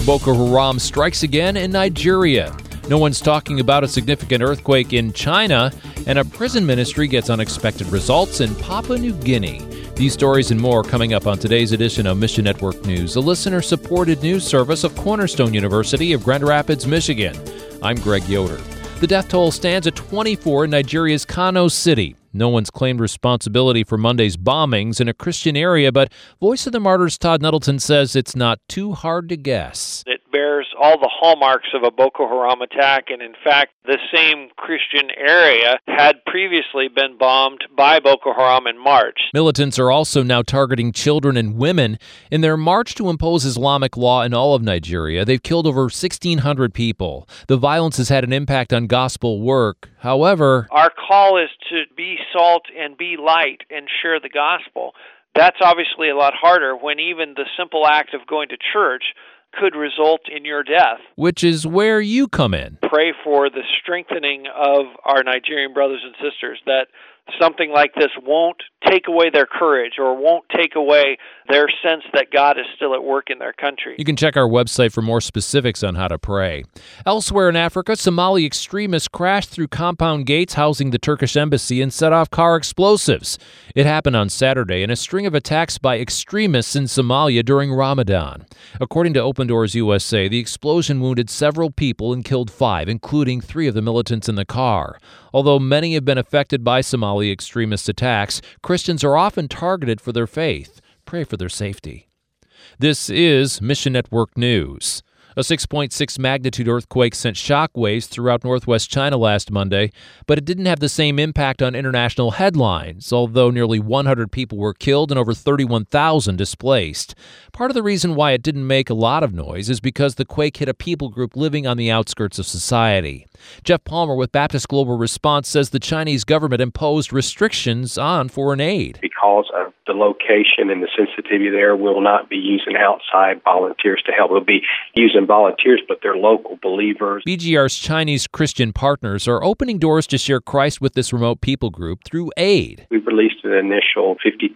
Boko Haram strikes again in Nigeria. No one's talking about a significant earthquake in China, and a prison ministry gets unexpected results in Papua New Guinea. These stories and more coming up on today's edition of Mission Network News, a listener-supported news service of Cornerstone University of Grand Rapids, Michigan. I'm Greg Yoder. The death toll stands at 24 in Nigeria's Kano City. No one's claimed responsibility for Monday's bombings in a Christian area, but Voice of the Martyrs Todd Nettleton says it's not too hard to guess. It bears all the hallmarks of a Boko Haram attack, and in fact, the same Christian area had previously been bombed by Boko Haram in March. Militants are also now targeting children and women. In their march to impose Islamic law in all of Nigeria, they've killed over 1,600 people. The violence has had an impact on gospel work. However, our call is to be salt and be light and share the gospel. That's obviously a lot harder when even the simple act of going to church could result in your death. Which is where you come in. Pray for the strengthening of our Nigerian brothers and sisters, that something like this won't take away their courage or won't take away their sense that God is still at work in their country. You can check our website for more specifics on how to pray. Elsewhere in Africa, Somali extremists crashed through compound gates housing the Turkish embassy and set off car explosives. It happened on Saturday in a string of attacks by extremists in Somalia during Ramadan. According to Open Doors USA, the explosion wounded several people and killed 5, including 3 of the militants in the car. Although many have been affected by Somali extremist attacks, Christians are often targeted for their faith. Pray for their safety. This is Mission Network News. A 6.6 magnitude earthquake sent shockwaves throughout northwest China last Monday, but it didn't have the same impact on international headlines, although nearly 100 people were killed and over 31,000 displaced. Part of the reason why it didn't make a lot of noise is because the quake hit a people group living on the outskirts of society. Jeff Palmer with Baptist Global Response says the Chinese government imposed restrictions on foreign aid. Because of the location and the sensitivity there, we'll not be using outside volunteers to help. We'll be using volunteers, but they're local believers. BGR's Chinese Christian partners are opening doors to share Christ with this remote people group through aid. We've released an initial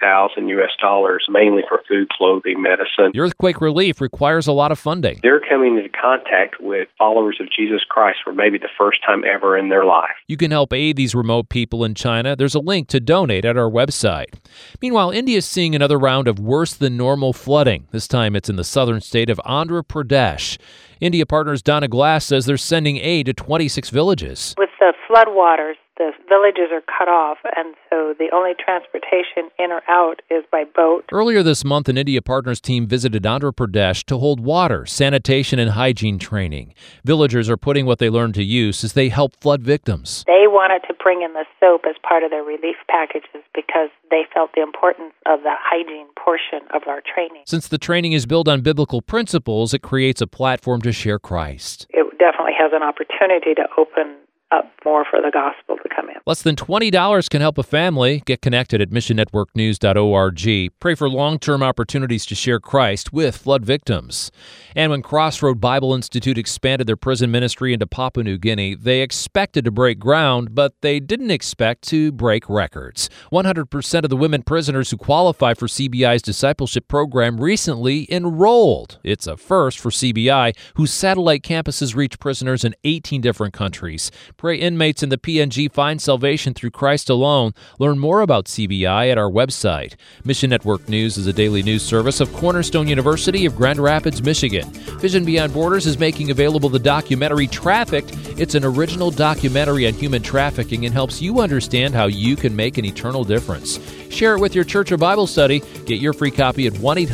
$50,000 mainly for food, clothing, medicine. The earthquake relief requires a lot of funding. They're coming into contact with followers of Jesus Christ for maybe the first time ever in their life. You can help aid these remote people in China. There's a link to donate at our website. Meanwhile, India is seeing another round of worse-than-normal flooding. This time it's in the southern state of Andhra Pradesh. India Partners Donna Glass says they're sending aid to 26 villages. With the floodwaters, the villages are cut off, and so the only transportation in or out is by boat. Earlier this month, an India Partners team visited Andhra Pradesh to hold water, sanitation, and hygiene training. Villagers are putting what they learned to use as they help flood victims. They wanted to bring in the soap as part of their relief packages because they felt the importance of the hygiene portion of our training. Since the training is built on biblical principles, it creates a platform to share Christ. It definitely has an opportunity to open up more for the gospel to come in. Less than $20 can help a family. Get connected at missionnetworknews.org. Pray for long-term opportunities to share Christ with flood victims. And when Crossroad Bible Institute expanded their prison ministry into Papua New Guinea, they expected to break ground, but they didn't expect to break records. 100% of the women prisoners who qualify for CBI's discipleship program recently enrolled. It's a first for CBI, whose satellite campuses reach prisoners in 18 different countries. Pray inmates in the PNG find salvation through Christ alone. Learn more about CBI at our website. Mission Network News is a daily news service of Cornerstone University of Grand Rapids, Michigan. Vision Beyond Borders is making available the documentary Trafficked. It's an original documentary on human trafficking and helps you understand how you can make an eternal difference. Share it with your church or Bible study. Get your free copy at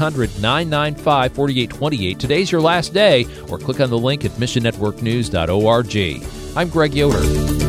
1-800-995-4828. Today's your last day, or click on the link at missionnetworknews.org. I'm Greg Yoder.